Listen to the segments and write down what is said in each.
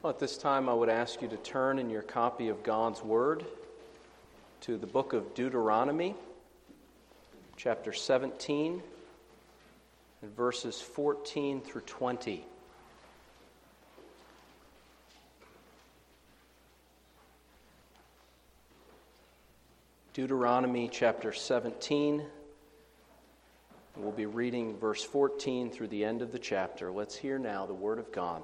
Well, at this time, I would ask you to turn in your copy of God's Word to the book of Deuteronomy, chapter 17, and verses 14 through 20. Deuteronomy chapter 17. We'll be reading verse 14 through the end of the chapter. Let's hear now the Word of God.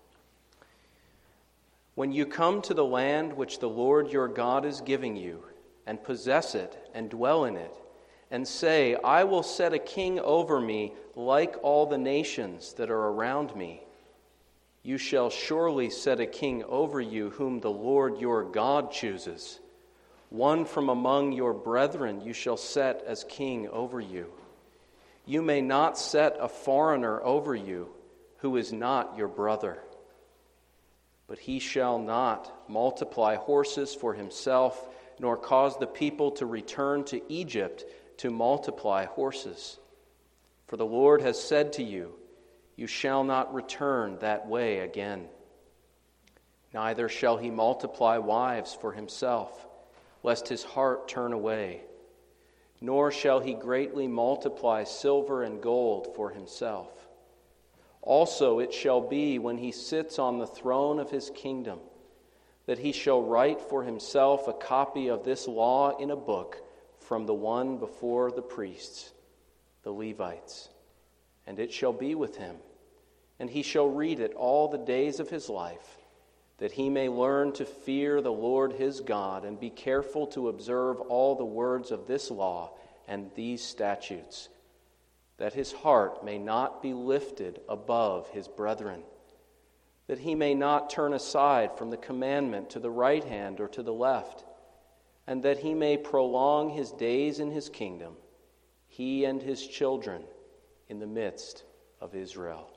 When you come to the land which the Lord your God is giving you, and possess it, and dwell in it, and say, I will set a king over me like all the nations that are around me, you shall surely set a king over you whom the Lord your God chooses. One from among your brethren you shall set as king over you. You may not set a foreigner over you who is not your brother. But he shall not multiply horses for himself, nor cause the people to return to Egypt to multiply horses. For the Lord has said to you, you shall not return that way again. Neither shall he multiply wives for himself, lest his heart turn away. Nor shall he greatly multiply silver and gold for himself. Also it shall be when he sits on the throne of his kingdom, that he shall write for himself a copy of this law in a book from the one before the priests, the Levites. And it shall be with him, and he shall read it all the days of his life, that he may learn to fear the Lord his God, and be careful to observe all the words of this law and these statutes, that his heart may not be lifted above his brethren, that he may not turn aside from the commandment to the right hand or to the left, and that he may prolong his days in his kingdom, he and his children in the midst of Israel.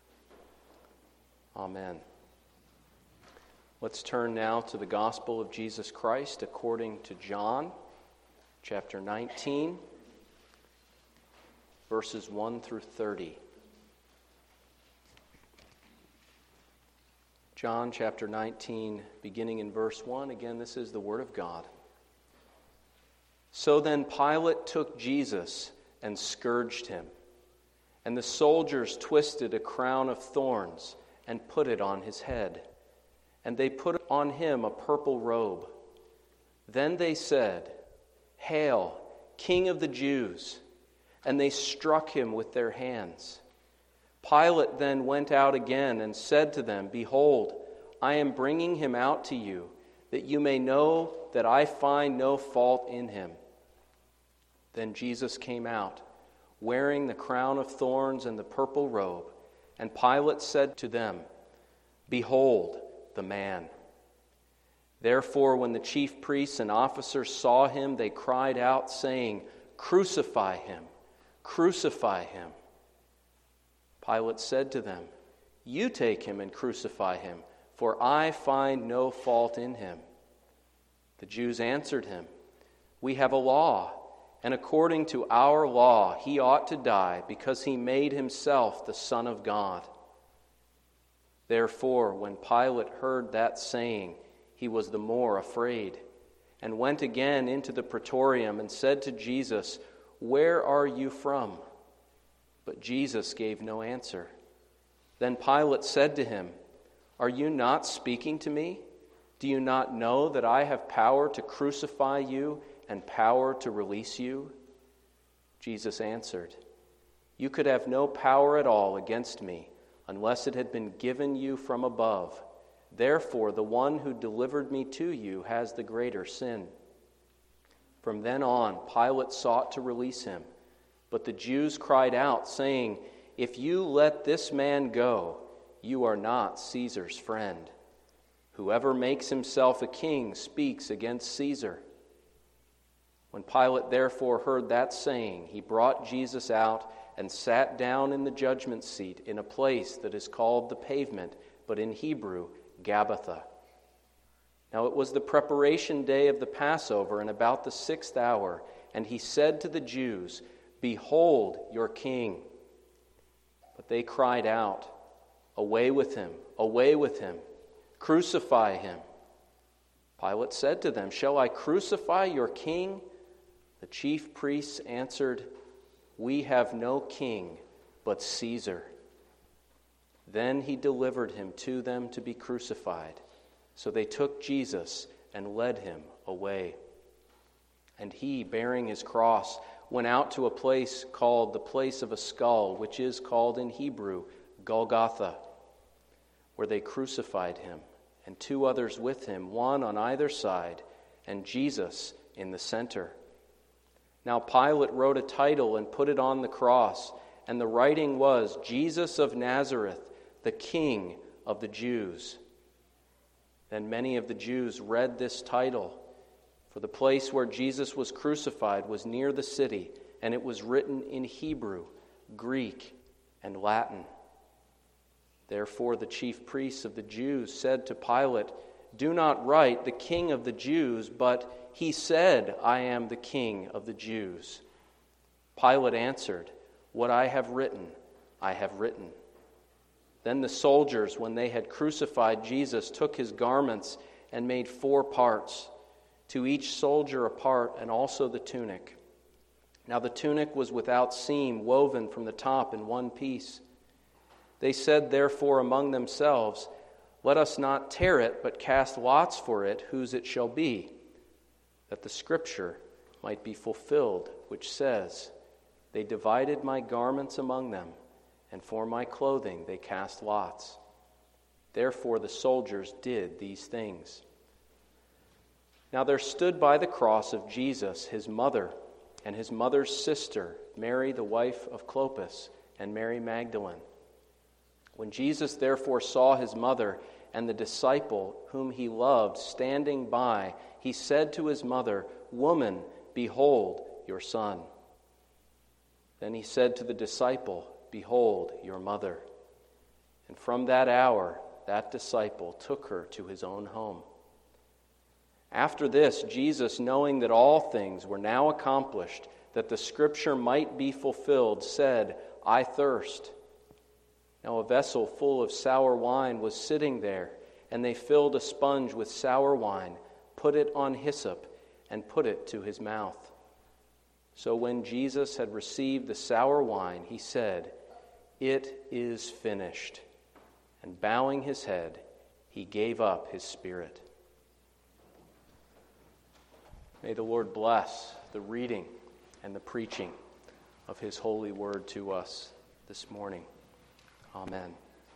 Amen. Let's turn now to the gospel of Jesus Christ according to John, chapter 19, verses 1 through 30. John chapter 19, beginning in verse 1. Again, this is the Word of God. So then Pilate took Jesus and scourged him, and the soldiers twisted a crown of thorns and put it on his head. And they put on him a purple robe. Then they said, Hail, King of the Jews! And they struck him with their hands. Pilate then went out again and said to them, Behold, I am bringing him out to you, that you may know that I find no fault in him. Then Jesus came out, wearing the crown of thorns and the purple robe. And Pilate said to them, Behold, the man. Therefore, when the chief priests and officers saw him, they cried out, saying, Crucify him! Crucify him! Pilate said to them, You take him and crucify him, for I find no fault in him. The Jews answered him, We have a law, and according to our law he ought to die, because he made himself the Son of God. Therefore, when Pilate heard that saying, he was the more afraid, and went again into the praetorium and said to Jesus, Where are you from? But Jesus gave no answer. Then Pilate said to him, Are you not speaking to me? Do you not know that I have power to crucify you and power to release you? Jesus answered, You could have no power at all against me, unless it had been given you from above. Therefore, the one who delivered me to you has the greater sin. From then on, Pilate sought to release him. But the Jews cried out, saying, If you let this man go, you are not Caesar's friend. Whoever makes himself a king speaks against Caesar. When Pilate therefore heard that saying, he brought Jesus out and sat down in the judgment seat in a place that is called the Pavement, but in Hebrew, Gabbatha. Now it was the preparation day of the Passover, and about the 6th hour, and he said to the Jews, Behold your king. But they cried out, Away with him, "Crucify him." Pilate said to them, "Shall I crucify your king?" The chief priests answered, "We have no king but Caesar." Then he delivered him to them to be crucified. So they took Jesus and led him away. And he, bearing his cross, went out to a place called the Place of a Skull, which is called in Hebrew Golgotha, where they crucified him, and two others with him, one on either side, and Jesus in the center. Now Pilate wrote a title and put it on the cross, and the writing was, "Jesus of Nazareth, the King of the Jews." Then many of the Jews read this title, for the place where Jesus was crucified was near the city, and it was written in Hebrew, Greek, and Latin. Therefore the chief priests of the Jews said to Pilate, "Do not write, 'The King of the Jews,' but 'He said, I am the King of the Jews.'" Pilate answered, "What I have written, I have written." Then the soldiers, when they had crucified Jesus, took his garments and made 4 parts, to each soldier a part, and also the tunic. Now the tunic was without seam, woven from the top in one piece. They said therefore among themselves, "Let us not tear it, but cast lots for it, whose it shall be," that the scripture might be fulfilled, which says, "They divided my garments among them, and for my clothing they cast lots." Therefore the soldiers did these things. Now there stood by the cross of Jesus his mother, and his mother's sister, Mary the wife of Clopas, and Mary Magdalene. When Jesus therefore saw his mother and the disciple whom he loved standing by, he said to his mother, "Woman, behold your son." Then he said to the disciple, "Behold your mother." And from that hour, that disciple took her to his own home. After this, Jesus, knowing that all things were now accomplished, that the scripture might be fulfilled, said, "I thirst." Now a vessel full of sour wine was sitting there, and they filled a sponge with sour wine, put it on hyssop, and put it to his mouth. So when Jesus had received the sour wine, he said, "It is finished." And bowing his head, he gave up his spirit. May the Lord bless the reading and the preaching of his holy word to us this morning. Amen.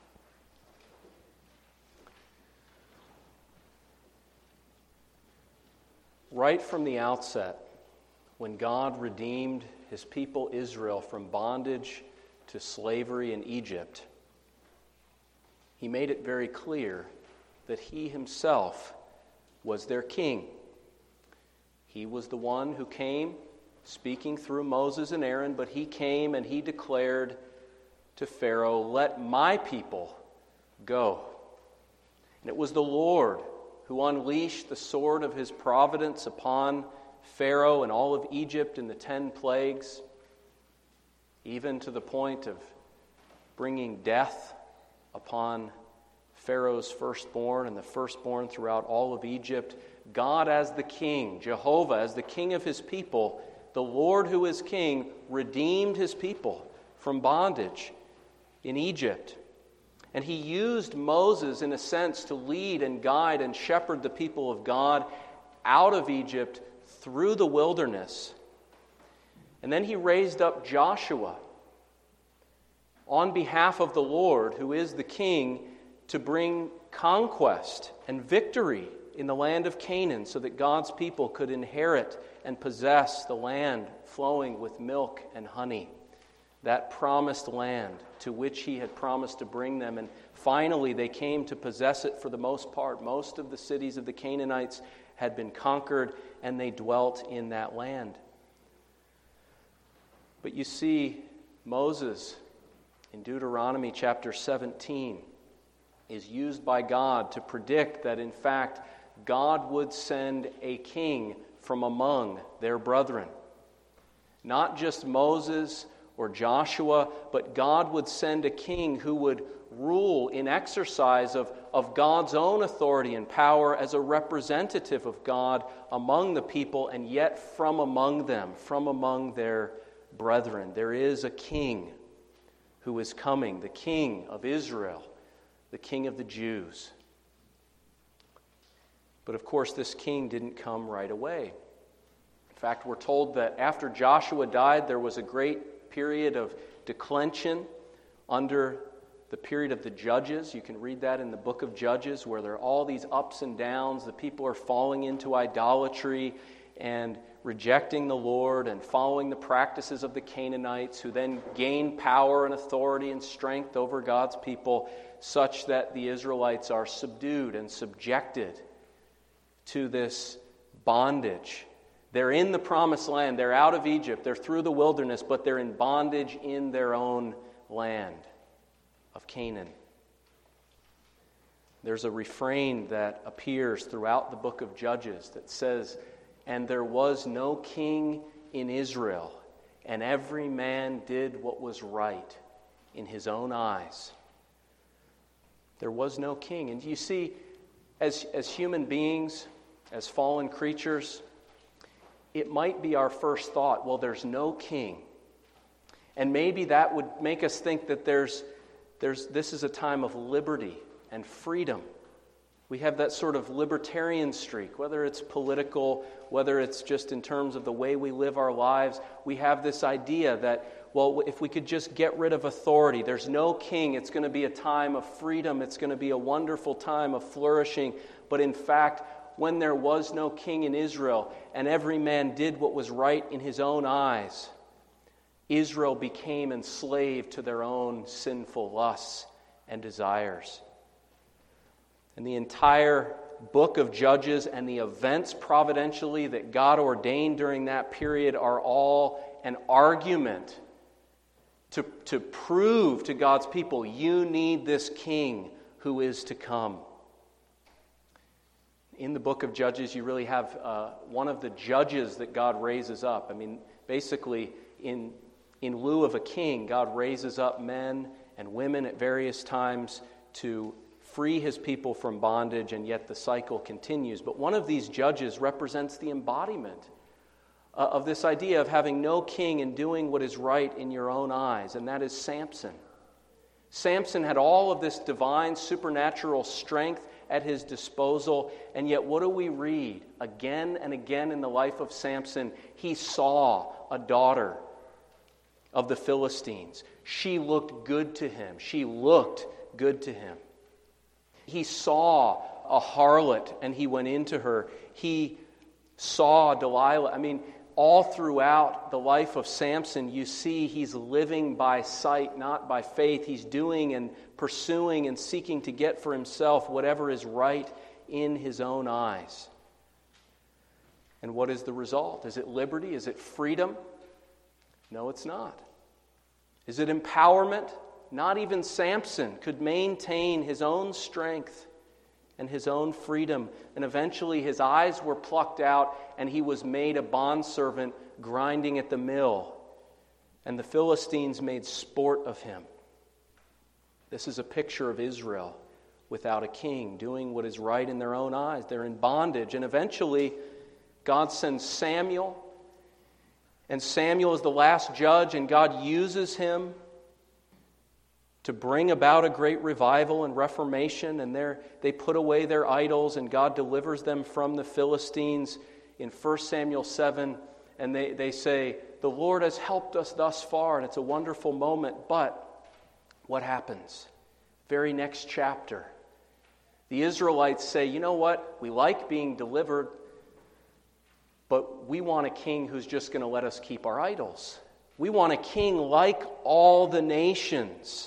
Right from the outset, when God redeemed his people Israel from bondage to slavery in Egypt, he made it very clear that he himself was their king. He was the one who came speaking through Moses and Aaron, but he came and he declared to Pharaoh, "Let my people go." And it was the Lord who unleashed the sword of his providence upon Pharaoh and all of Egypt in the 10 plagues, even to the point of bringing death upon Pharaoh's firstborn and the firstborn throughout all of Egypt. God as the king, Jehovah as the king of his people, the Lord who is king, redeemed his people from bondage in Egypt. And he used Moses, in a sense, to lead and guide and shepherd the people of God out of Egypt through the wilderness. And then he raised up Joshua on behalf of the Lord, who is the king, to bring conquest and victory in the land of Canaan so that God's people could inherit and possess the land flowing with milk and honey, that promised land to which he had promised to bring them. And finally they came to possess it for the most part. Most of the cities of the Canaanites had been conquered and they dwelt in that land. But you see, Moses in Deuteronomy chapter 17 is used by God to predict that in fact God would send a king from among their brethren. Not just Moses or Joshua, but God would send a king who would rule in exercise of God's own authority and power as a representative of God among the people, and yet from among them, from among their brethren. There is a king who is coming, the King of Israel, the King of the Jews. But of course, this king didn't come right away. In fact, we're told that after Joshua died, there was a great period of declension under the period of the Judges. You can read that in the book of Judges, where there are all these ups and downs. The people are falling into idolatry and rejecting the Lord and following the practices of the Canaanites, who then gain power and authority and strength over God's people, such that the Israelites are subdued and subjected to this bondage. They're in the promised land. They're out of Egypt. They're through the wilderness, but they're in bondage in their own land of Canaan. There's a refrain that appears throughout the book of Judges that says, "And there was no king in Israel, and every man did what was right in his own eyes." There was no king. And you see, as human beings, as fallen creatures, it might be our first thought, well, there's no king. And maybe that would make us think that this is a time of liberty and freedom. We have that sort of libertarian streak, whether it's political, whether it's just in terms of the way we live our lives. We have this idea that, well, if we could just get rid of authority, there's no king, it's going to be a time of freedom, it's going to be a wonderful time of flourishing. But in fact, when there was no king in Israel, and every man did what was right in his own eyes, Israel became enslaved to their own sinful lusts and desires. And the entire book of Judges and the events providentially that God ordained during that period are all an argument to prove to God's people, you need this king who is to come. In the book of Judges, you really have one of the judges that God raises up. I mean, basically, in lieu of a king, God raises up men and women at various times to free his people from bondage, and yet the cycle continues. But one of these judges represents the embodiment of this idea of having no king and doing what is right in your own eyes, and that is Samson. Samson had all of this divine supernatural strength at his disposal, and yet what do we read again and again in the life of Samson? He saw a daughter of the Philistines. She looked good to him. She looked good to him. He saw a harlot and he went into her. He saw Delilah. I mean, all throughout the life of Samson, you see he's living by sight, not by faith. He's doing and pursuing and seeking to get for himself whatever is right in his own eyes. And what is the result? Is it liberty? Is it freedom? No, it's not. Is it empowerment? Not even Samson could maintain his own strength and his own freedom. And eventually his eyes were plucked out and he was made a bondservant grinding at the mill. And the Philistines made sport of him. This is a picture of Israel without a king, doing what is right in their own eyes. They're in bondage. And eventually God sends Samuel. And Samuel is the last judge, and God uses him to bring about a great revival and reformation, and they put away their idols, and God delivers them from the Philistines in 1 Samuel 7, and they say, the Lord has helped us thus far, and it's a wonderful moment, but what happens? Very next chapter, the Israelites say, you know what, we like being delivered, but we want a king who's just going to let us keep our idols. We want a king like all the nations.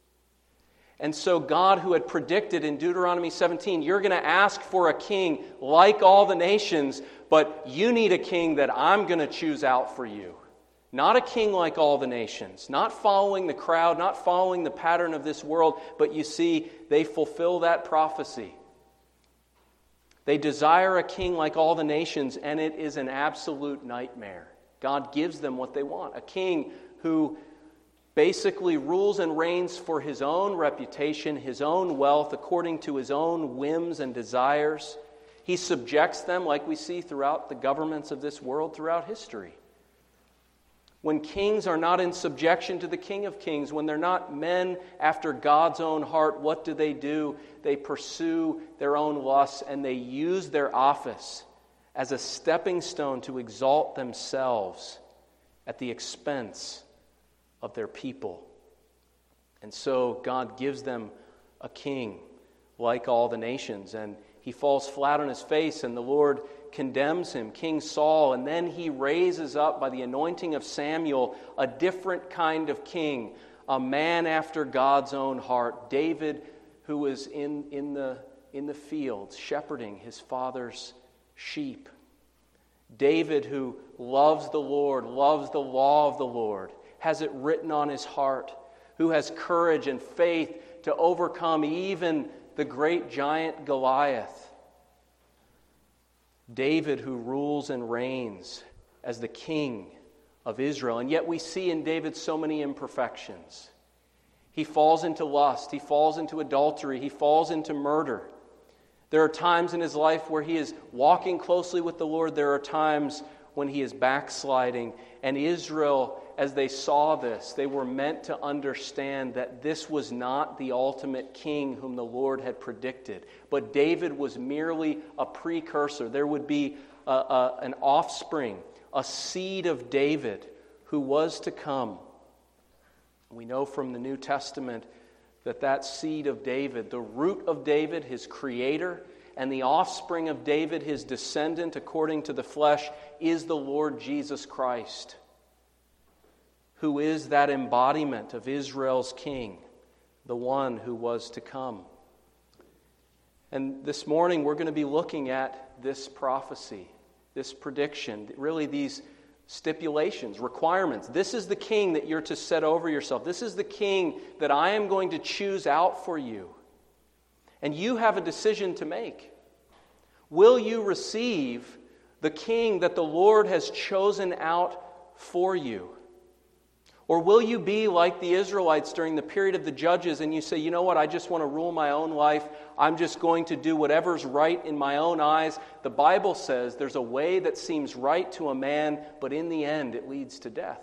And so God, who had predicted in Deuteronomy 17, you're going to ask for a king like all the nations, but you need a king that I'm going to choose out for you. Not a king like all the nations, not following the crowd, not following the pattern of this world, but you see, they fulfill that prophecy. They desire a king like all the nations, and it is an absolute nightmare. God gives them what they want, a king who basically rules and reigns for his own reputation, his own wealth, according to his own whims and desires. He subjects them, like we see throughout the governments of this world throughout history. When kings are not in subjection to the King of Kings, when they're not men after God's own heart, what do? They pursue their own lusts, and they use their office as a stepping stone to exalt themselves at the expense of their people. And so God gives them a king like all the nations, and he falls flat on his face, and the Lord condemns him, King Saul, and then he raises up by the anointing of Samuel a different kind of king, a man after God's own heart, David, who was in the fields shepherding his father's sheep. David, who loves the Lord, loves the law of the Lord, has it written on his heart, who has courage and faith to overcome even the great giant Goliath. David, who rules and reigns as the king of Israel. And yet we see in David so many imperfections. He falls into lust. He falls into adultery. He falls into murder. There are times in his life where he is walking closely with the Lord. There are times when he is backsliding. And Israel, as they saw this, they were meant to understand that this was not the ultimate king whom the Lord had predicted. But David was merely a precursor. There would be an offspring, a seed of David who was to come. We know from the New Testament that seed of David, the root of David, his creator, and the offspring of David, his descendant according to the flesh, is the Lord Jesus Christ, who is that embodiment of Israel's king, the one who was to come. And this morning we're going to be looking at this prophecy, this prediction, really these stipulations, requirements. This is the king that you're to set over yourself. This is the king that I am going to choose out for you. And you have a decision to make. Will you receive the king that the Lord has chosen out for you? Or will you be like the Israelites during the period of the Judges and you say, you know what, I just want to rule my own life. I'm just going to do whatever's right in my own eyes. The Bible says there's a way that seems right to a man, but in the end it leads to death.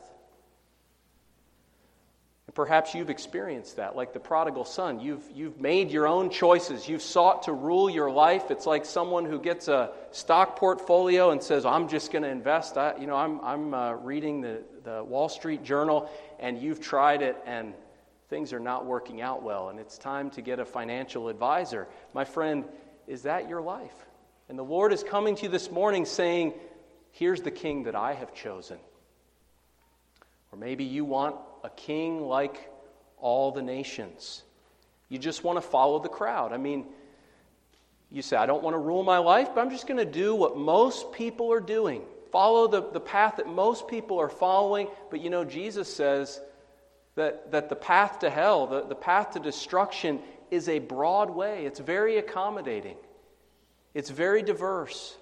And perhaps you've experienced that, like the prodigal son. You've made your own choices. You've sought to rule your life. It's like someone who gets a stock portfolio and says, I'm just going to invest. I'm reading the Wall Street Journal, and you've tried it, and things are not working out well, and it's time to get a financial advisor. My friend, is that your life? And the Lord is coming to you this morning saying, here's the king that I have chosen. Or maybe you want a king like all the nations. You just want to follow the crowd. I mean, you say, I don't want to rule my life, but I'm just going to do what most people are doing. Follow the path that most people are following. But you know, Jesus says that the path to hell, the path to destruction, is a broad way. It's very accommodating. It's very diverse.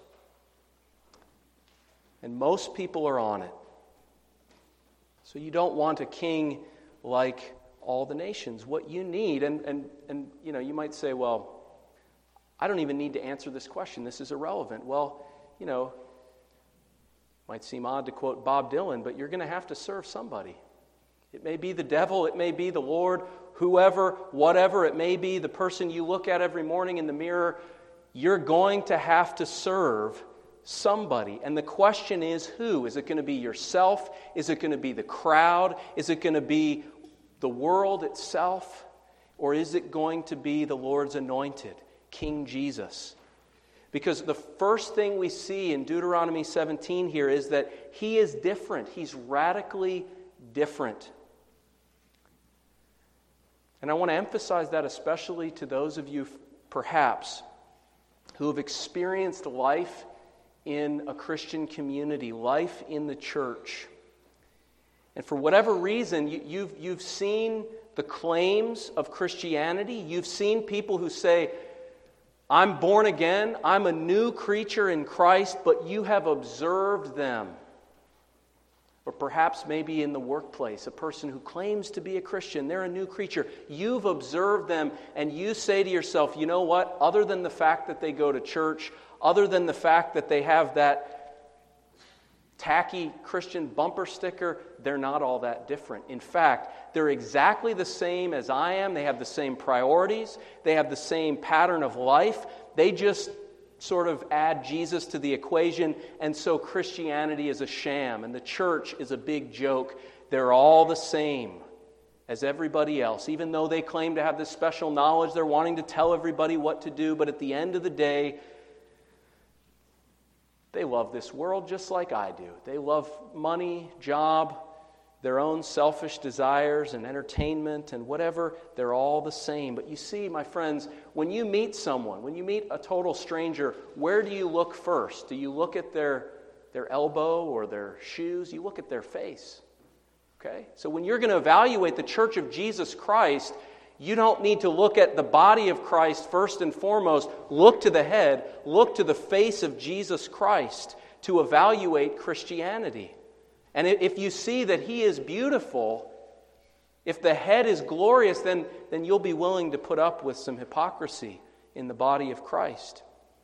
And most people are on it. So you don't want a king like all the nations. What you need, and you know, you might say, well, I don't even need to answer this question. This is irrelevant. Well, you know, might seem odd to quote Bob Dylan, but you're going to have to serve somebody. It may be the devil, it may be the Lord, whoever, whatever, it may be the person you look at every morning in the mirror. You're going to have to serve somebody. And the question is, who? Is it going to be yourself? Is it going to be the crowd? Is it going to be the world itself? Or is it going to be the Lord's anointed, King Jesus? Because the first thing we see in Deuteronomy 17 here is that he is different. He's radically different. And I want to emphasize that especially to those of you, perhaps, who have experienced life in a Christian community, life in the church. And for whatever reason, you've seen the claims of Christianity. You've seen people who say, I'm born again, I'm a new creature in Christ, but you have observed them Or perhaps maybe in the workplace, a person who claims to be a Christian, they're a new creature. You've observed them and you say to yourself, you know what? Other than the fact that they go to church, other than the fact that they have that tacky Christian bumper sticker, they're not all that different. In fact, they're exactly the same as I am. They have the same priorities. They have the same pattern of life. They just sort of add Jesus to the equation, and so Christianity is a sham, and the church is a big joke. They're all the same as everybody else. Even though they claim to have this special knowledge, they're wanting to tell everybody what to do, but at the end of the day, they love this world just like I do. They love money, job, their own selfish desires and entertainment and whatever. They're all the same. But you see, my friends, when you meet someone, when you meet a total stranger, where do you look first? Do you look at their elbow or their shoes? You look at their face. Okay? So when you're going to evaluate the Church of Jesus Christ, you don't need to look at the body of Christ first and foremost. Look to the head. Look to the face of Jesus Christ to evaluate Christianity. And if you see that He is beautiful, if the head is glorious, then you'll be willing to put up with some hypocrisy in the body of Christ.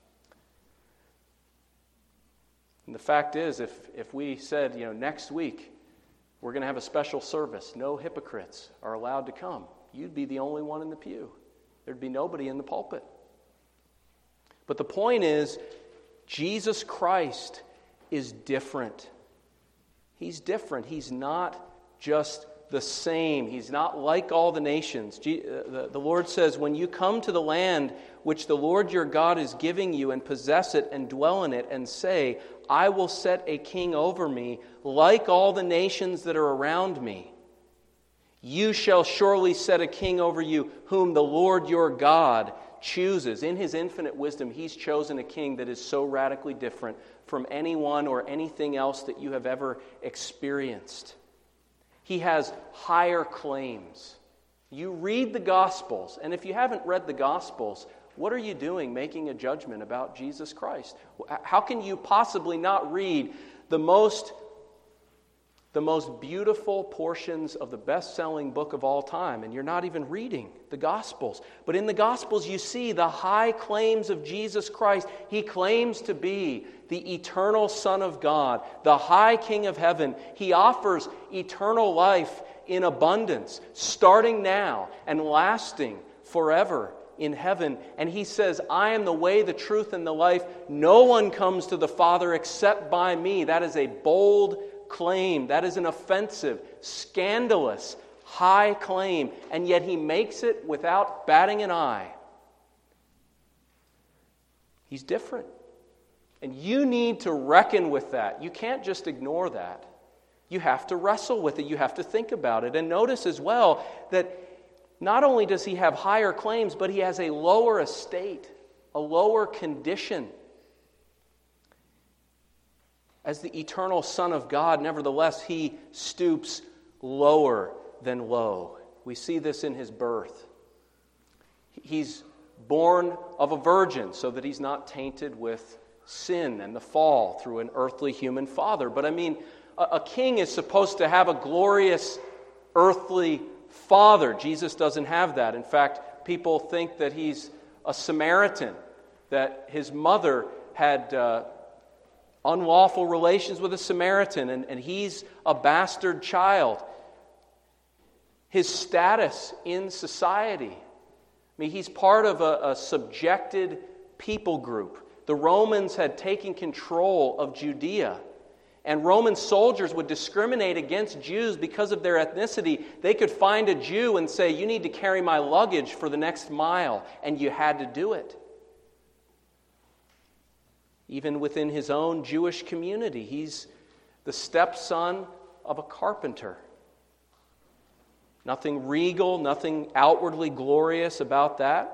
And the fact is, if we said, next week we're going to have a special service, no hypocrites are allowed to come, you'd be the only one in the pew. There'd be nobody in the pulpit. But the point is, Jesus Christ is different. He's different. He's not just the same. He's not like all the nations. The Lord says, when you come to the land which the Lord your God is giving you and possess it and dwell in it and say, I will set a king over me like all the nations that are around me. You shall surely set a king over you whom the Lord your God chooses. In His infinite wisdom, He's chosen a king that is so radically different from anyone or anything else that you have ever experienced. He has higher claims. You read the Gospels, and if you haven't read the Gospels, what are you doing making a judgment about Jesus Christ? How can you possibly not read the most beautiful portions of the best-selling book of all time, and you're not even reading the Gospels? But in the Gospels you see the high claims of Jesus Christ. He claims to be the eternal Son of God, the high King of heaven. He offers eternal life in abundance, starting now and lasting forever in heaven. And He says, I am the way, the truth, and the life. No one comes to the Father except by me. That is a bold claim. That is an offensive, scandalous, high claim. And yet He makes it without batting an eye. He's different. And you need to reckon with that. You can't just ignore that. You have to wrestle with it. You have to think about it. And notice as well that not only does He have higher claims, but He has a lower estate, a lower condition. As the eternal Son of God, nevertheless, He stoops lower than low. We see this in His birth. He's born of a virgin so that He's not tainted with sin and the fall through an earthly human father. But a king is supposed to have a glorious earthly father. Jesus doesn't have that. In fact, people think that He's a Samaritan, that His mother had unlawful relations with a Samaritan, and He's a bastard child. His status in society, He's part of a subjected people group. The Romans had taken control of Judea, and Roman soldiers would discriminate against Jews because of their ethnicity. They could find a Jew and say, you need to carry my luggage for the next mile, and you had to do it. Even within His own Jewish community, He's the stepson of a carpenter. Nothing regal, nothing outwardly glorious about that.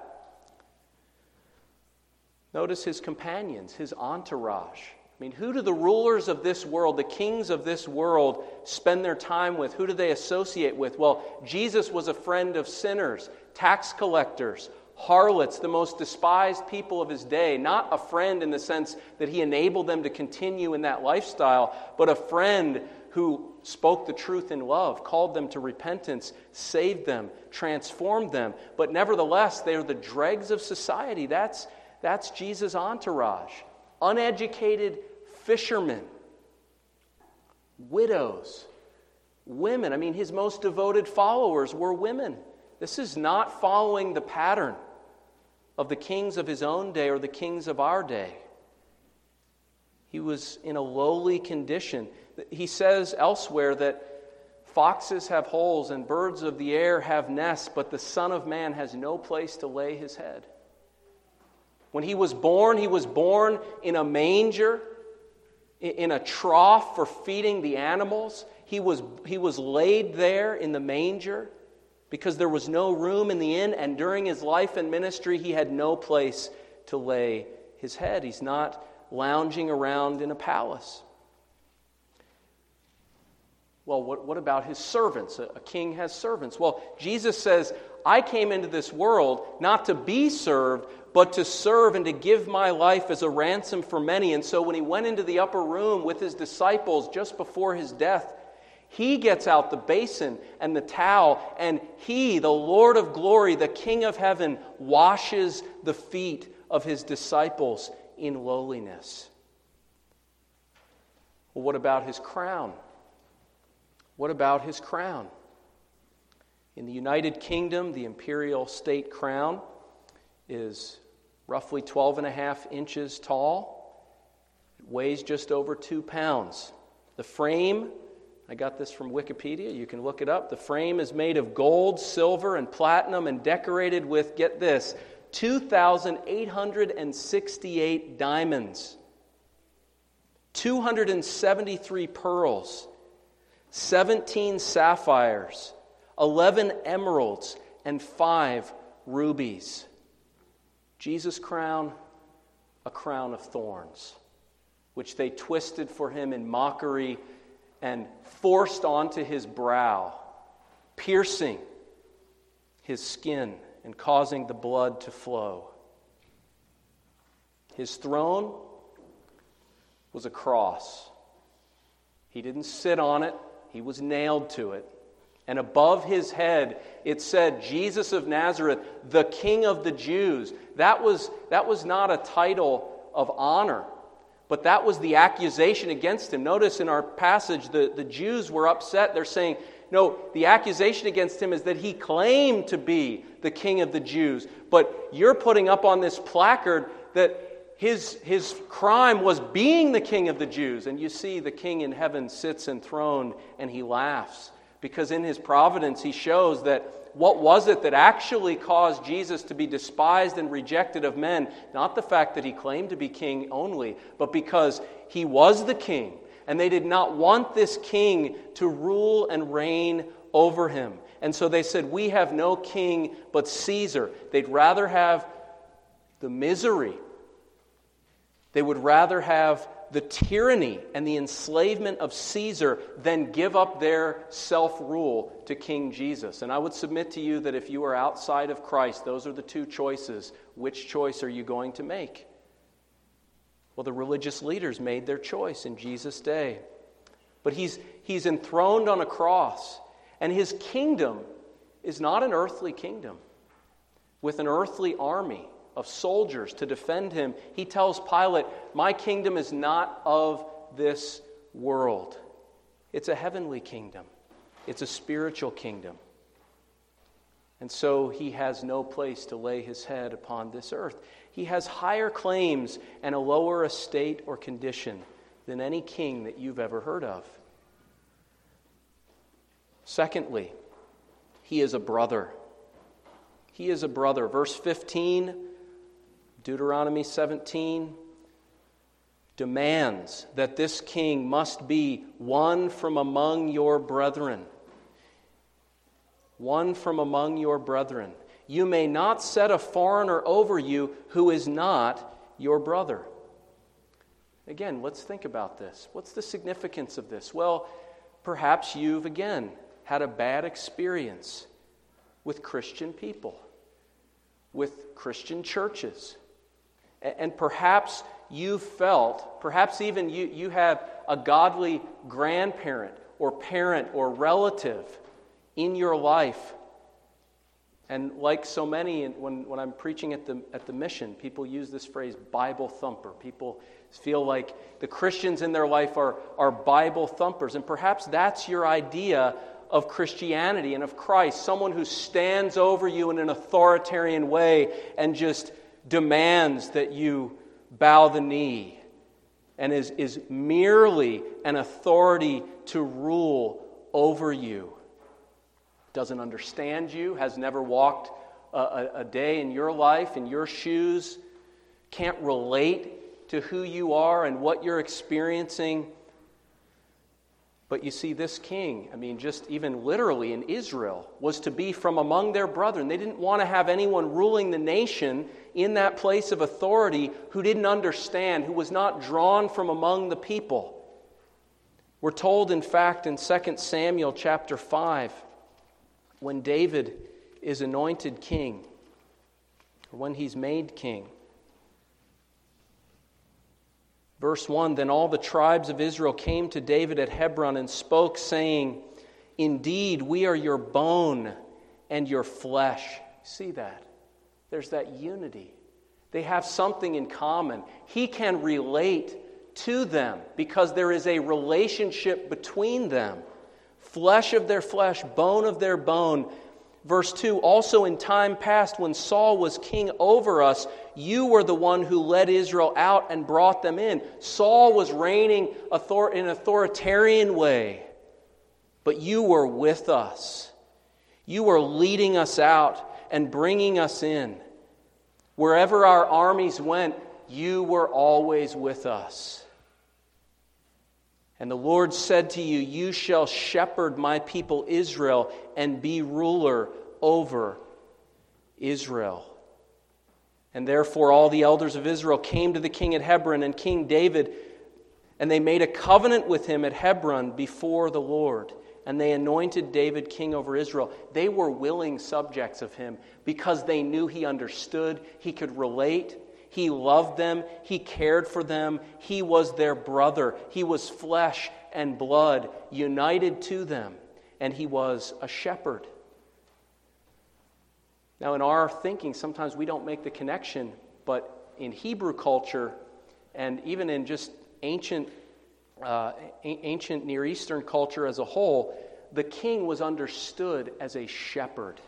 Notice His companions, His entourage. Who do the rulers of this world, the kings of this world, spend their time with? Who do they associate with? Well, Jesus was a friend of sinners, tax collectors, harlots, the most despised people of His day. Not a friend in the sense that He enabled them to continue in that lifestyle, but a friend who spoke the truth in love, called them to repentance, saved them, transformed them. But nevertheless, they are the dregs of society. That's Jesus' entourage. Uneducated fishermen, widows, women. I mean, his most devoted followers were women. This is not following the pattern of the kings of his own day or the kings of our day. He was in a lowly condition. He says elsewhere that foxes have holes and birds of the air have nests, but the Son of Man has no place to lay his head. When he was born in a manger, in a trough for feeding the animals. He was laid there in the manger because there was no room in the inn, and during his life and ministry, he had no place to lay his head. He's not lounging around in a palace. Well, what about his servants? A king has servants. Well, Jesus says, I came into this world not to be served, but to serve and to give my life as a ransom for many. And so when he went into the upper room with his disciples just before his death, he gets out the basin and the towel, and he, the Lord of glory, the King of heaven, washes the feet of his disciples in lowliness. Well, what about his crown? What about his crown? In the United Kingdom, the imperial state crown is roughly 12.5 inches tall. It weighs just over 2 pounds. The frame, I got this from Wikipedia, you can look it up. The frame is made of gold, silver, and platinum and decorated with, get this, 2,868 diamonds, 273 pearls, 17 sapphires, 11 emeralds, and 5 rubies. Jesus' crown, a crown of thorns, which they twisted for him in mockery and forced onto his brow, piercing his skin and causing the blood to flow. His throne was a cross. He didn't sit on it. He was nailed to it. And above his head, it said, Jesus of Nazareth, the King of the Jews. That was not a title of honor, but that was the accusation against him. Notice in our passage, the Jews were upset. They're saying, no, the accusation against him is that he claimed to be the King of the Jews. But you're putting up on this placard that his crime was being the King of the Jews. And you see the King in heaven sits enthroned and he laughs. Because in his providence he shows that what was it that actually caused Jesus to be despised and rejected of men? Not the fact that he claimed to be king only, but because he was the king. And they did not want this king to rule and reign over him. And so they said, we have no king but Caesar. They'd rather have the misery. They would rather have the tyranny and the enslavement of Caesar than give up their self-rule to King Jesus. And I would submit to you that if you are outside of Christ, those are the two choices. Which choice are you going to make? Well, the religious leaders made their choice in Jesus' day. But he's enthroned on a cross, and his kingdom is not an earthly kingdom with an earthly army of soldiers to defend him. He tells Pilate, my kingdom is not of this world. It's a heavenly kingdom. It's a spiritual kingdom. And so he has no place to lay his head upon this earth. He has higher claims and a lower estate or condition than any king that you've ever heard of. Secondly, he is a brother. He is a brother. Verse 15, Deuteronomy 17, demands that this king must be one from among your brethren. One from among your brethren. You may not set a foreigner over you who is not your brother. Again, let's think about this. What's the significance of this? Well, perhaps you've, again, had a bad experience with Christian people, with Christian churches. And perhaps you felt, perhaps even you had a godly grandparent or parent or relative in your life. And like so many, when I'm preaching at the mission, people use this phrase, Bible thumper. People feel like the Christians in their life are Bible thumpers. And perhaps that's your idea of Christianity and of Christ, someone who stands over you in an authoritarian way and just demands that you bow the knee and is merely an authority to rule over you. Doesn't understand you, has never walked a day in your life, in your shoes, can't relate to who you are and what you're experiencing. But you see, this king, just even literally in Israel, was to be from among their brethren. They didn't want to have anyone ruling the nation in that place of authority who didn't understand, who was not drawn from among the people. We're told, in fact, in 2 Samuel chapter 5, when David is anointed king, or when he's made king. Verse 1, then all the tribes of Israel came to David at Hebron and spoke, saying, indeed, we are your bone and your flesh. See that? There's that unity. They have something in common. He can relate to them because there is a relationship between them. Flesh of their flesh, bone of their bone. Verse 2, also in time past when Saul was king over us, you were the one who led Israel out and brought them in. Saul was reigning in an authoritarian way, but you were with us. You were leading us out and bringing us in. Wherever our armies went, you were always with us. And the Lord said to you, you shall shepherd my people Israel and be ruler over Israel. And therefore all the elders of Israel came to the king at Hebron and King David, and they made a covenant with him at Hebron before the Lord. And they anointed David king over Israel. They were willing subjects of him because they knew he understood, he could relate. He loved them. He cared for them. He was their brother. He was flesh and blood united to them. And he was a shepherd. Now, in our thinking, sometimes we don't make the connection, but in Hebrew culture, and even in just ancient Near Eastern culture as a whole, the king was understood as a shepherd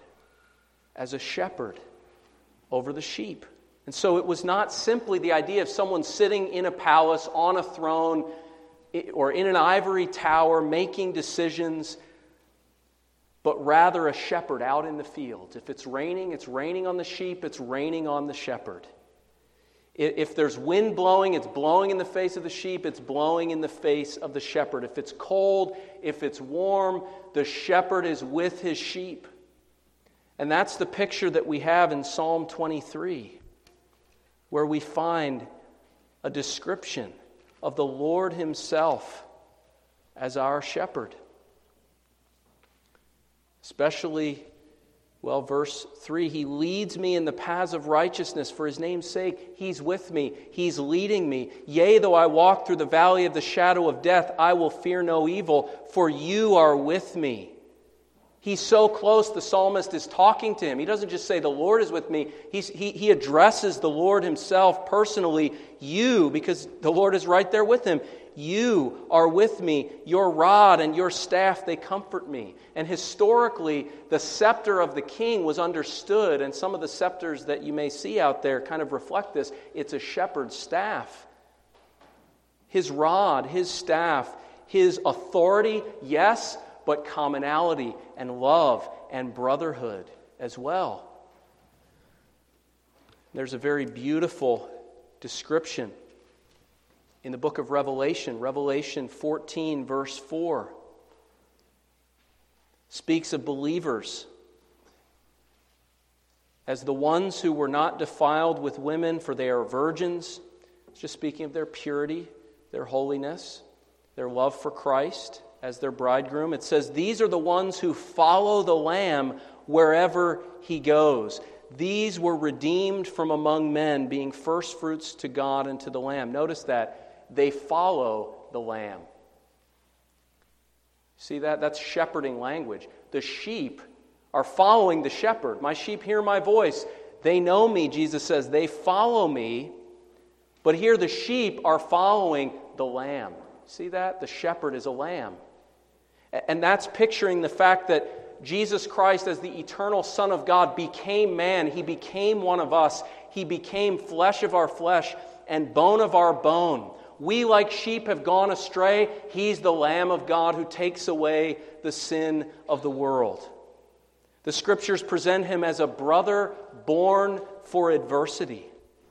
over the sheep. And so it was not simply the idea of someone sitting in a palace, on a throne, or in an ivory tower making decisions, but rather a shepherd out in the fields. If it's raining on the sheep, it's raining on the shepherd. If there's wind blowing, it's blowing in the face of the sheep, it's blowing in the face of the shepherd. If it's cold, if it's warm, the shepherd is with his sheep. And that's the picture that we have in Psalm 23. Where we find a description of the Lord himself as our shepherd. Especially, verse 3, he leads me in the paths of righteousness for his name's sake. He's with me. He's leading me. Yea, though I walk through the valley of the shadow of death, I will fear no evil, for you are with me. He's so close, the psalmist is talking to him. He doesn't just say, the Lord is with me. He addresses the Lord himself personally. You, because the Lord is right there with him. You are with me. Your rod and your staff, they comfort me. And historically, the scepter of the king was understood, and some of the scepters that you may see out there kind of reflect this. It's a shepherd's staff. His rod, his staff, his authority, yes, but commonality and love and brotherhood as well. There's a very beautiful description in the book of Revelation. Revelation 14, verse 4, speaks of believers as the ones who were not defiled with women, for they are virgins. It's just speaking of their purity, their holiness, their love for Christ as their bridegroom. It says, these are the ones who follow the Lamb wherever he goes. These were redeemed from among men, being first fruits to God and to the Lamb. Notice that. They follow the Lamb. See that? That's shepherding language. The sheep are following the shepherd. My sheep hear my voice. They know me, Jesus says. They follow me. But here the sheep are following the lamb. See that? The shepherd is a lamb. And that's picturing the fact that Jesus Christ, as the eternal Son of God, became man. He became one of us. He became flesh of our flesh and bone of our bone. We, like sheep, have gone astray. He's the Lamb of God who takes away the sin of the world. The Scriptures present him as a brother born for adversity.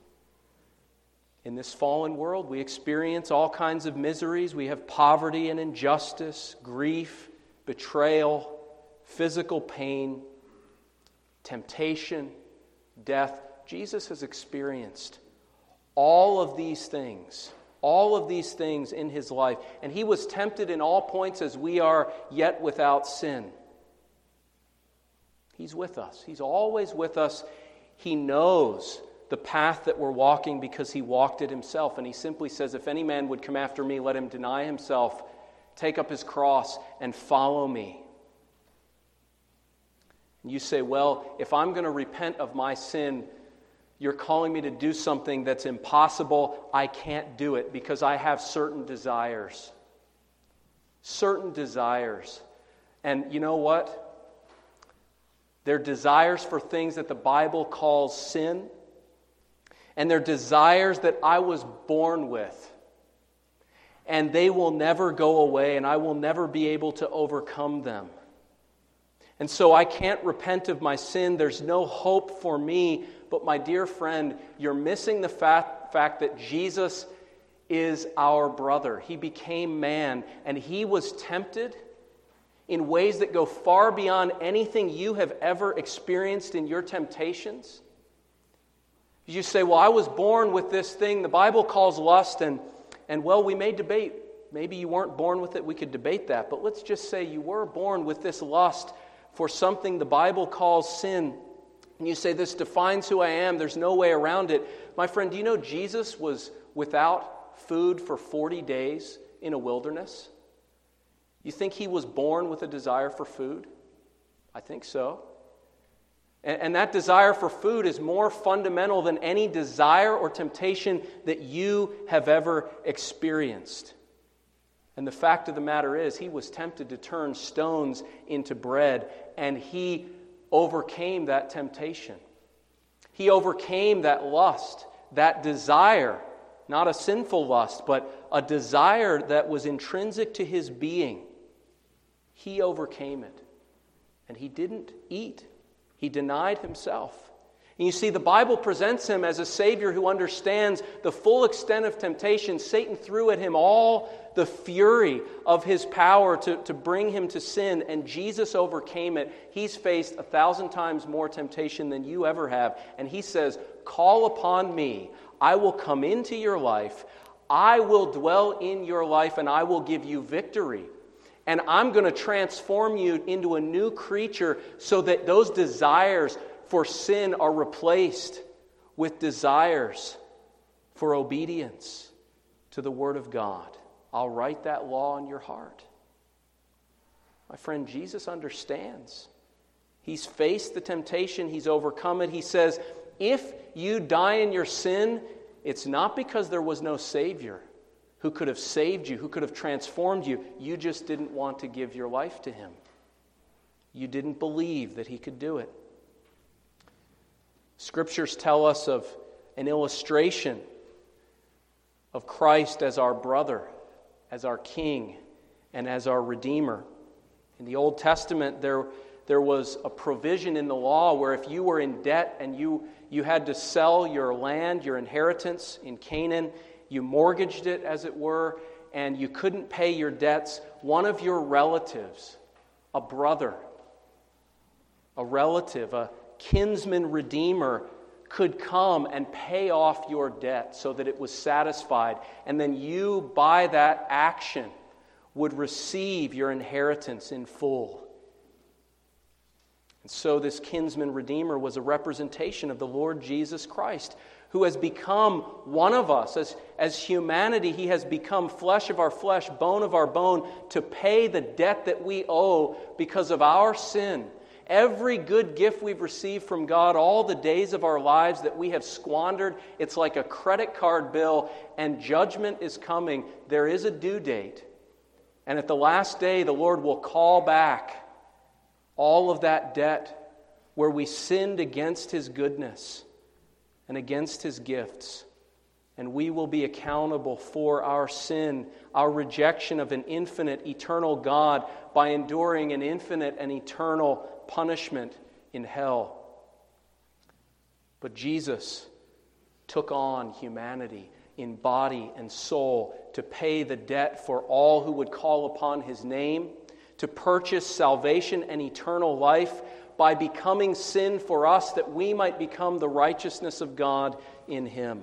In this fallen world, we experience all kinds of miseries. We have poverty and injustice, grief, betrayal, physical pain, temptation, death. Jesus has experienced all of these things in his life. And he was tempted in all points as we are, yet without sin. He's with us. He's always with us. He knows the path that we're walking because he walked it himself. And he simply says, if any man would come after me, let him deny himself, take up his cross, and follow me. And you say, well, if I'm going to repent of my sin, you're calling me to do something that's impossible. I can't do it because I have certain desires. Certain desires. And you know what? They're desires for things that the Bible calls sin. And they're desires that I was born with. And they will never go away, and I will never be able to overcome them. And so I can't repent of my sin. There's no hope for me. But my dear friend, you're missing the fact that Jesus is our brother. He became man, and he was tempted in ways that go far beyond anything you have ever experienced in your temptations. You say, well, I was born with this thing the Bible calls lust, and well, we may debate. Maybe you weren't born with it. We could debate that. But let's just say you were born with this lust for something the Bible calls sin. And you say, this defines who I am. There's no way around it. My friend, do you know Jesus was without food for 40 days in a wilderness? You think he was born with a desire for food? I think so. And that desire for food is more fundamental than any desire or temptation that you have ever experienced. And the fact of the matter is, he was tempted to turn stones into bread, and he overcame that temptation. He overcame that lust, that desire, not a sinful lust, but a desire that was intrinsic to his being. He overcame it. And he didn't eat. He denied himself. And you see, the Bible presents him as a Savior who understands the full extent of temptation. Satan threw at him all the fury of his power to bring him to sin, and Jesus overcame it. He's faced 1,000 times more temptation than you ever have. And he says, call upon me. I will come into your life. I will dwell in your life, and I will give you victory. And I'm going to transform you into a new creature so that those desires for sin are replaced with desires for obedience to the Word of God. I'll write that law in your heart. My friend, Jesus understands. He's faced the temptation. He's overcome it. He says, if you die in your sin, it's not because there was no Savior who could have saved you, who could have transformed you. You just didn't want to give your life to him. You didn't believe that he could do it. Scriptures tell us of an illustration of Christ as our brother, as our king, and as our redeemer. In the Old Testament, there was a provision in the law where if you were in debt and you had to sell your land, your inheritance in Canaan, you mortgaged it, as it were, and you couldn't pay your debts, one of your relatives, a brother, a relative, a kinsman redeemer, could come and pay off your debt so that it was satisfied. And then you, by that action, would receive your inheritance in full. And so this kinsman redeemer was a representation of the Lord Jesus Christ, who has become one of us. As humanity, he has become flesh of our flesh, bone of our bone, to pay the debt that we owe because of our sin. Every good gift we've received from God, all the days of our lives that we have squandered, it's like a credit card bill, and judgment is coming. There is a due date. And at the last day, the Lord will call back all of that debt where we sinned against His goodness and against His gifts. And we will be accountable for our sin, our rejection of an infinite, eternal God by enduring an infinite and eternal punishment in hell. But Jesus took on humanity in body and soul to pay the debt for all who would call upon His name, to purchase salvation and eternal life by becoming sin for us that we might become the righteousness of God in Him.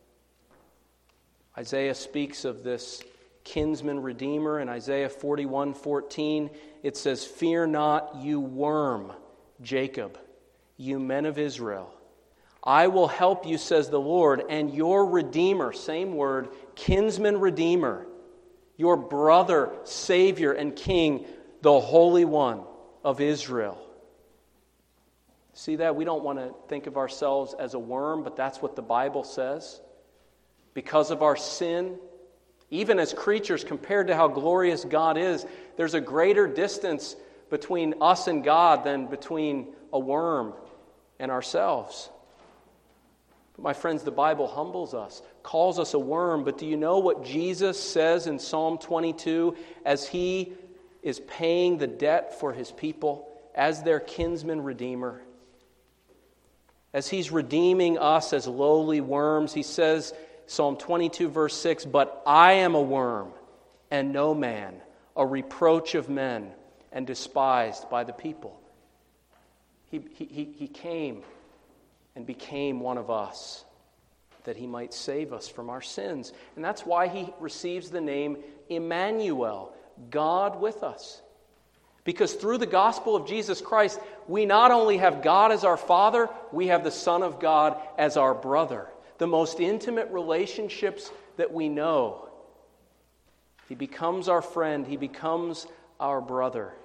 Isaiah speaks of this kinsman redeemer. In Isaiah 41:14, it says, "Fear not, you worm, Jacob, you men of Israel. I will help you, says the Lord, and your Redeemer," same word, kinsman redeemer, "your brother, Savior, and King, the Holy One of Israel." See that? We don't want to think of ourselves as a worm, but that's what the Bible says. Because of our sin, even as creatures compared to how glorious God is, there's a greater distance between us and God than between a worm and ourselves. But my friends, the Bible humbles us, calls us a worm, but do you know what Jesus says in Psalm 22 as He is paying the debt for His people as their kinsman redeemer? As He's redeeming us as lowly worms, He says, Psalm 22, verse 6, "But I am a worm and no man, a reproach of men and despised by the people." He came and became one of us that He might save us from our sins. And that's why He receives the name Emmanuel, God with us. Because through the gospel of Jesus Christ, we not only have God as our Father, we have the Son of God as our brother. The most intimate relationships that we know. He becomes our friend. He becomes our brother.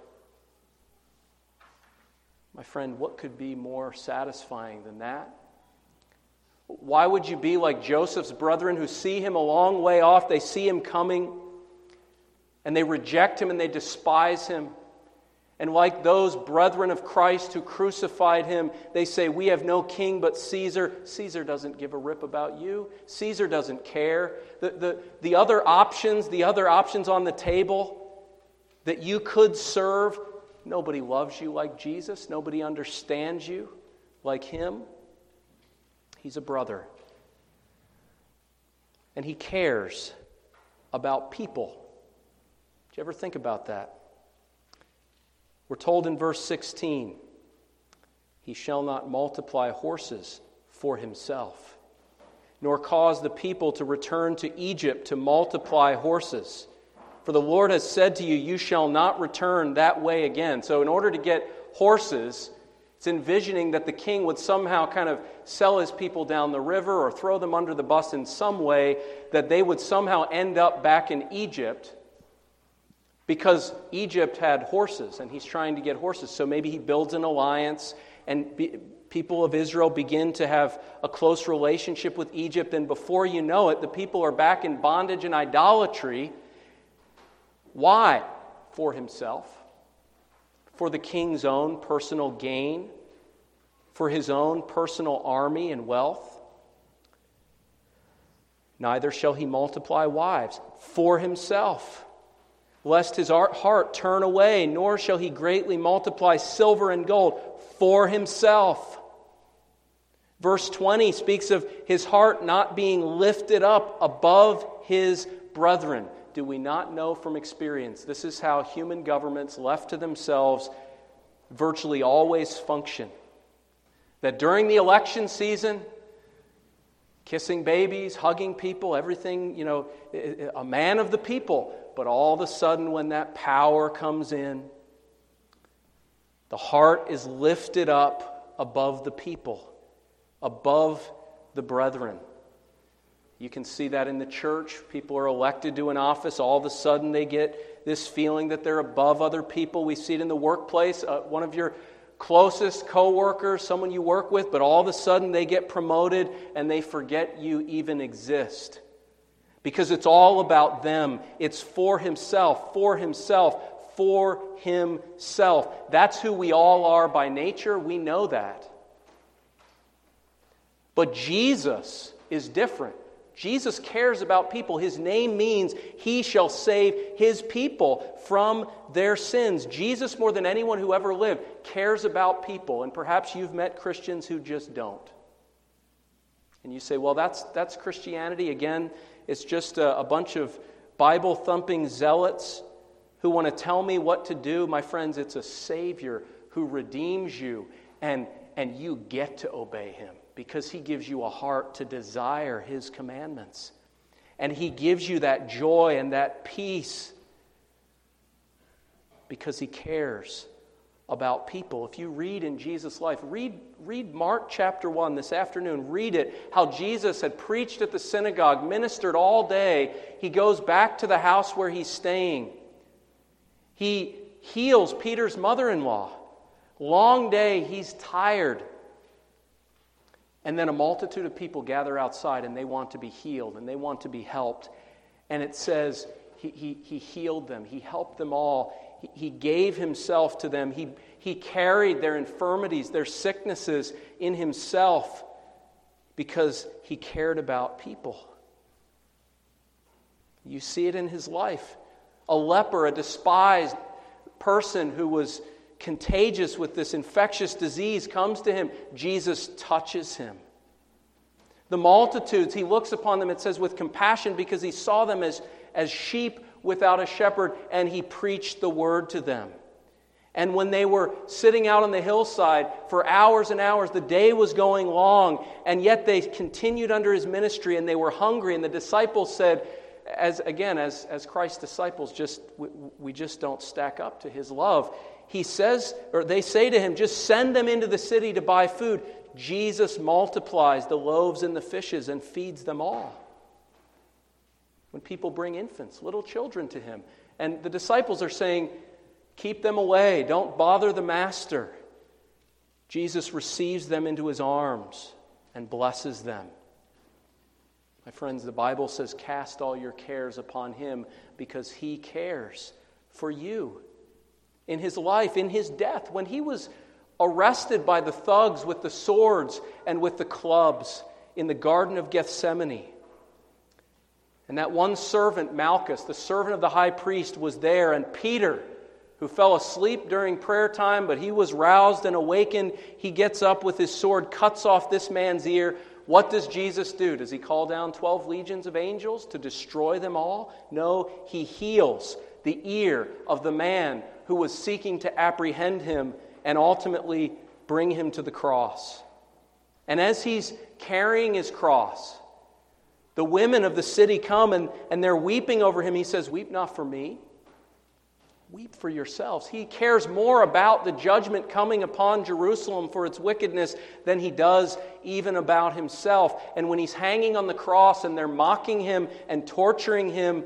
My friend, what could be more satisfying than that? Why would you be like Joseph's brethren who see him a long way off? They see him coming, and they reject him and they despise him. And like those brethren of Christ who crucified him, they say, "We have no king but Caesar." Caesar doesn't give a rip about you. Caesar doesn't care. The other options on the table that you could serve, nobody loves you like Jesus. Nobody understands you like Him. He's a brother. And He cares about people. Did you ever think about that? We're told in verse 16, "He shall not multiply horses for himself, nor cause the people to return to Egypt to multiply horses. For the Lord has said to you, you shall not return that way again." So in order to get horses, it's envisioning that the king would somehow kind of sell his people down the river or throw them under the bus in some way, that they would somehow end up back in Egypt. Because Egypt had horses, and he's trying to get horses. So maybe he builds an alliance, and people of Israel begin to have a close relationship with Egypt. And before you know it, the people are back in bondage and idolatry. Why? For himself. For the king's own personal gain. For his own personal army and wealth. Neither shall he multiply wives. For himself. Lest his heart turn away, nor shall he greatly multiply silver and gold for himself. Verse 20 speaks of his heart not being lifted up above his brethren. Do we not know from experience this is how human governments left to themselves virtually always function? That during the election season, kissing babies, hugging people, everything, a man of the people. But all of a sudden when that power comes in, the heart is lifted up above the people, above the brethren. You can see that in the church. People are elected to an office. All of a sudden they get this feeling that they're above other people. We see it in the workplace. One of your closest co-workers, someone you work with, but all of a sudden they get promoted and they forget you even exist. Because it's all about them. It's for himself, for himself, for himself. That's who we all are by nature. We know that. But Jesus is different. Jesus cares about people. His name means he shall save his people from their sins. Jesus, more than anyone who ever lived, cares about people. And perhaps you've met Christians who just don't. And you say, well, that's Christianity. Again, it's just a bunch of Bible-thumping zealots who want to tell me what to do. My friends, it's a Savior who redeems you, and you get to obey him. Because he gives you a heart to desire his commandments. And he gives you that joy and that peace because he cares about people. If you read in Jesus' life, read Mark chapter 1 this afternoon. Read it, how Jesus had preached at the synagogue, ministered all day. He goes back to the house where he's staying. He heals Peter's mother-in-law. Long day, he's tired. And then a multitude of people gather outside and they want to be healed and they want to be helped. And it says he healed them. He helped them all. He gave himself to them. He carried their infirmities, their sicknesses in himself because he cared about people. You see it in his life. A leper, a despised person who was contagious with this infectious disease, comes to him. Jesus touches him. The multitudes, he looks upon them, it says, with compassion because he saw them as sheep without a shepherd, and he preached the word to them. And when they were sitting out on the hillside for hours and hours, the day was going long, and yet they continued under his ministry, and they were hungry, and the disciples said, as Christ's disciples, we just don't stack up to his love. He says, or they say to him, just send them into the city to buy food. Jesus multiplies the loaves and the fishes and feeds them all. When people bring infants, little children to him, and the disciples are saying, keep them away, don't bother the master. Jesus receives them into his arms and blesses them. My friends, the Bible says, cast all your cares upon him because he cares for you. In his life, in his death, when he was arrested by the thugs with the swords and with the clubs in the Garden of Gethsemane. And that one servant, Malchus, the servant of the high priest, was there, and Peter, who fell asleep during prayer time, but he was roused and awakened, he gets up with his sword, cuts off this man's ear. What does Jesus do? Does he call down 12 legions of angels to destroy them all? No, he heals the ear of the man who was seeking to apprehend him and ultimately bring him to the cross. And as he's carrying his cross, the women of the city come and they're weeping over him. He says, weep not for me, weep for yourselves. He cares more about the judgment coming upon Jerusalem for its wickedness than he does even about himself. And when he's hanging on the cross and they're mocking him and torturing him,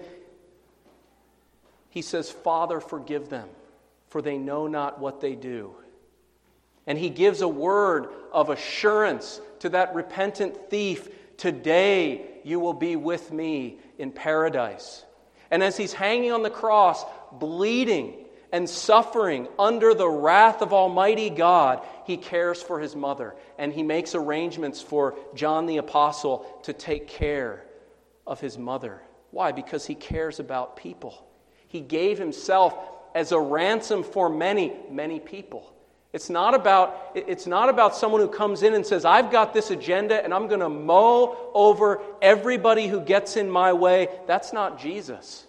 he says, Father, forgive them, for they know not what they do. And he gives a word of assurance to that repentant thief. Today you will be with me in paradise. And as he's hanging on the cross, bleeding and suffering under the wrath of Almighty God, he cares for his mother. And he makes arrangements for John the Apostle to take care of his mother. Why? Because he cares about people. He gave himself as a ransom for many, many people. It's not about someone who comes in and says, I've got this agenda and I'm going to mow over everybody who gets in my way. That's not Jesus.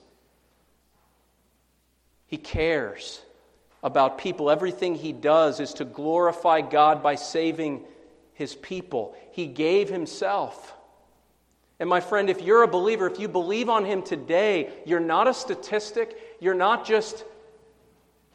He cares about people. Everything he does is to glorify God by saving his people. He gave himself. And my friend, if you're a believer, if you believe on him today, you're not a statistic. You're not just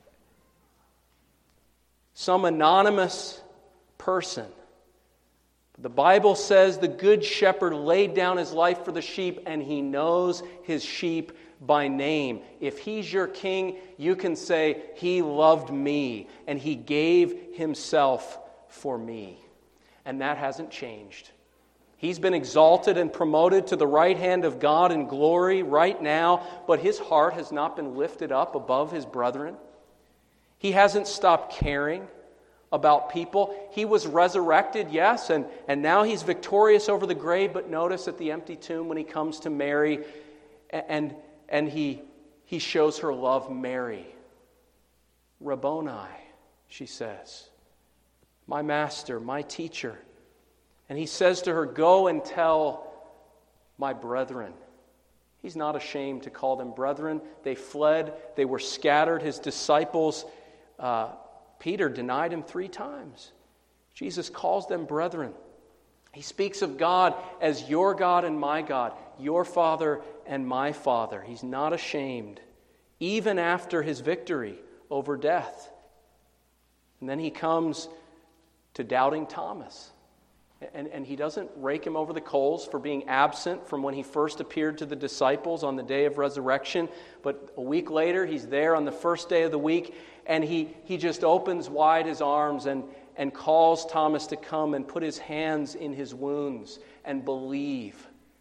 some anonymous person. The Bible says the good shepherd laid down his life for the sheep, and he knows his sheep by name. If he's your king, you can say, he loved me, and he gave himself for me. And that hasn't changed. He's been exalted and promoted to the right hand of God in glory right now, but his heart has not been lifted up above his brethren. He hasn't stopped caring about people. He was resurrected, yes, and now he's victorious over the grave, but notice at the empty tomb when he comes to Mary, and he shows her love. Mary, Rabboni, she says, my master, my teacher. And he says to her, go and tell my brethren. He's not ashamed to call them brethren. They fled, they were scattered. His disciples, Peter denied him 3 times. Jesus calls them brethren. He speaks of God as your God and my God, your Father and my Father. He's not ashamed, even after his victory over death. And then he comes to doubting Thomas. And he doesn't rake him over the coals for being absent from when he first appeared to the disciples on the day of resurrection. But a week later, he's there on the first day of the week, and he just opens wide his arms and calls Thomas to come and put his hands in his wounds and believe.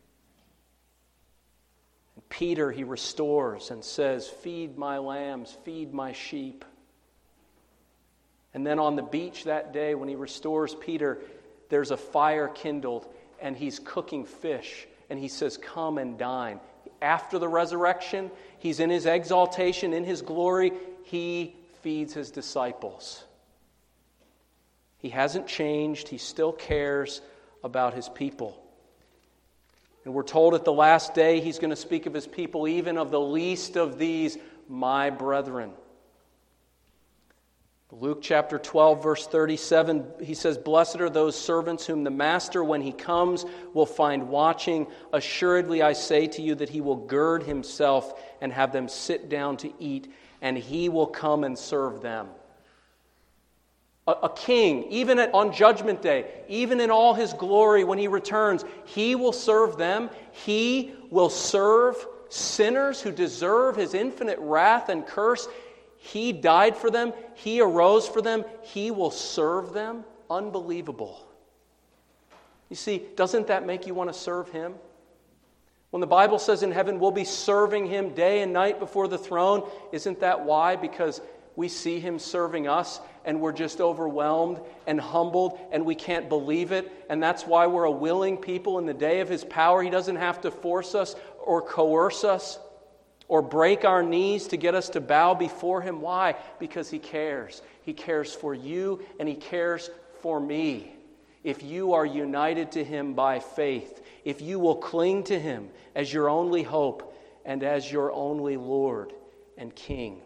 And Peter he restores and says, feed my lambs, feed my sheep. And then on the beach that day when he restores Peter, there's a fire kindled, and he's cooking fish, and he says, come and dine. After the resurrection, he's in his exaltation, in his glory, he feeds his disciples. He hasn't changed. He still cares about his people. And we're told at the last day, he's going to speak of his people, even of the least of these, my brethren. Luke chapter 12, verse 37, he says, blessed are those servants whom the master, when he comes, will find watching. Assuredly, I say to you that he will gird himself and have them sit down to eat, and he will come and serve them. A king, even on Judgment Day, even in all his glory when he returns, he will serve them. He will serve sinners who deserve his infinite wrath and curse. He died for them. He arose for them. He will serve them. Unbelievable. You see, doesn't that make you want to serve him? When the Bible says in heaven we'll be serving him day and night before the throne, isn't that why? Because we see him serving us and we're just overwhelmed and humbled and we can't believe it. And that's why we're a willing people in the day of his power. He doesn't have to force us or coerce us or break our knees to get us to bow before him. Why? Because he cares. He cares for you and he cares for me. If you are united to him by faith, if you will cling to him as your only hope and as your only Lord and King.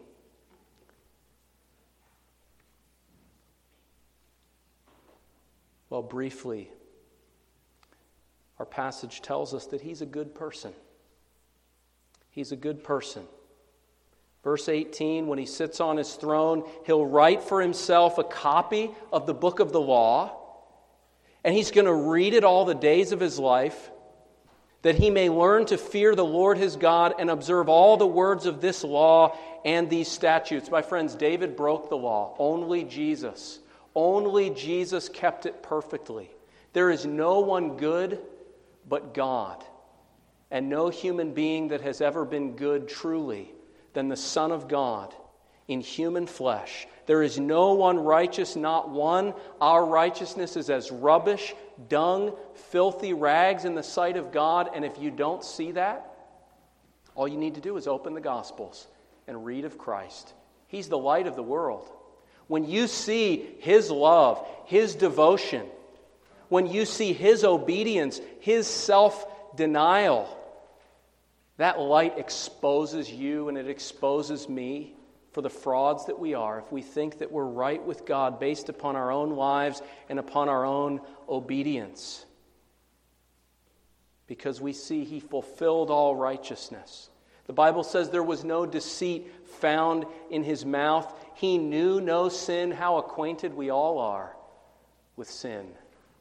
Well, briefly, our passage tells us that he's a good person. He's a good person. Verse 18, when he sits on his throne, he'll write for himself a copy of the book of the law, and he's going to read it all the days of his life, that he may learn to fear the Lord his God and observe all the words of this law and these statutes. My friends, David broke the law. Only Jesus kept it perfectly. There is no one good but God, and no human being that has ever been good truly than the Son of God in human flesh. There is no one righteous, not one. Our righteousness is as rubbish, dung, filthy rags in the sight of God. And if you don't see that, all you need to do is open the Gospels and read of Christ. He's the light of the world. When you see his love, his devotion, when you see his obedience, his self-denial, that light exposes you and it exposes me for the frauds that we are if we think that we're right with God based upon our own lives and upon our own obedience. Because we see he fulfilled all righteousness. The Bible says there was no deceit found in his mouth. He knew no sin. How acquainted we all are with sin.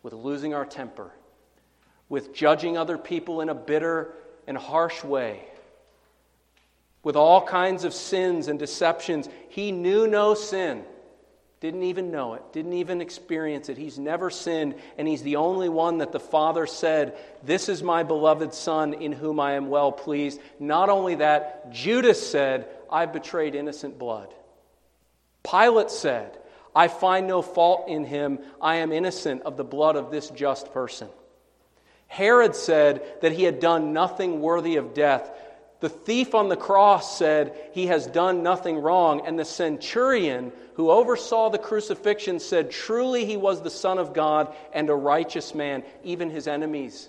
with losing our temper, with judging other people in a bitter and harsh way, with all kinds of sins and deceptions. He knew no sin. Didn't even know it. Didn't even experience it. He's never sinned, and he's the only one that the Father said, "This is my beloved Son in whom I am well pleased." Not only that, Judas said, "I betrayed innocent blood." Pilate said, "I find no fault in him. I am innocent of the blood of this just person." Herod said that he had done nothing worthy of death. The thief on the cross said he has done nothing wrong. And the centurion who oversaw the crucifixion said truly he was the Son of God and a righteous man. Even his enemies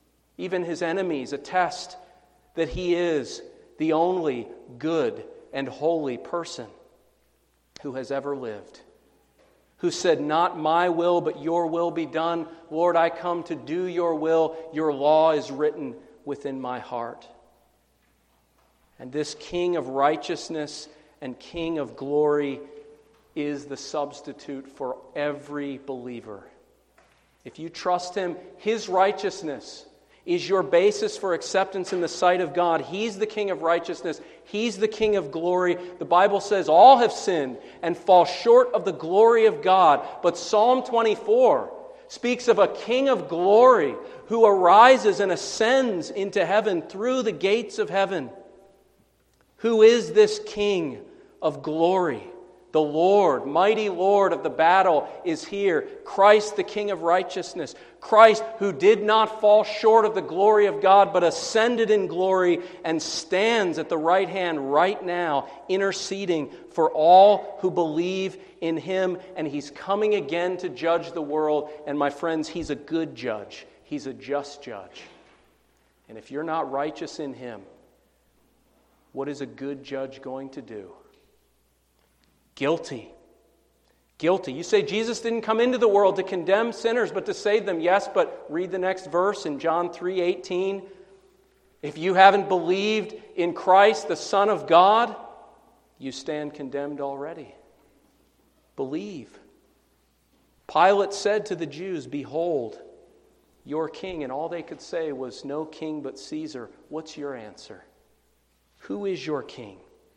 attest that he is the only good and holy person who has ever lived. Who said, "Not my will, but your will be done. Lord, I come to do your will. Your law is written within my heart." And this King of righteousness and King of glory is the substitute for every believer. If you trust him, his righteousness is your basis for acceptance in the sight of God. He's the King of righteousness. He's the King of glory. The Bible says all have sinned and fall short of the glory of God. But Psalm 24 speaks of a King of glory who arises and ascends into heaven through the gates of heaven. Who is this King of glory? The Lord, mighty Lord of the battle, is here. Christ, the King of righteousness. Christ, who did not fall short of the glory of God, but ascended in glory and stands at the right hand right now, interceding for all who believe in him. And he's coming again to judge the world. And my friends, he's a good judge. He's a just judge. And if you're not righteous in him, what is a good judge going to do? Guilty. Guilty. You say Jesus didn't come into the world to condemn sinners, but to save them. Yes, but read the next verse in John 3:18. If you haven't believed in Christ, the Son of God, you stand condemned already. Believe. Pilate said to the Jews, "Behold, your king," and all they could say was, "No king but Caesar." What's your answer? Who is your king?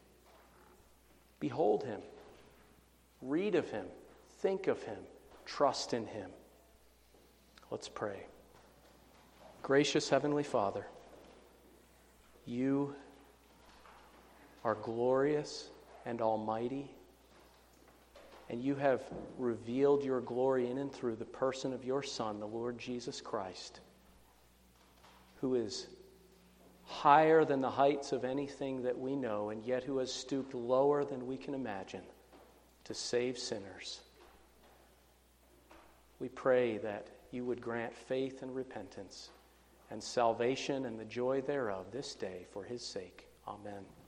Behold him. Read of him. Think of him. Trust in him. Let's pray. Gracious Heavenly Father, you are glorious and almighty, and you have revealed your glory in and through the person of your Son, the Lord Jesus Christ, who is higher than the heights of anything that we know, and yet who has stooped lower than we can imagine to save sinners. We pray that you would grant faith and repentance and salvation and the joy thereof this day for his sake. Amen.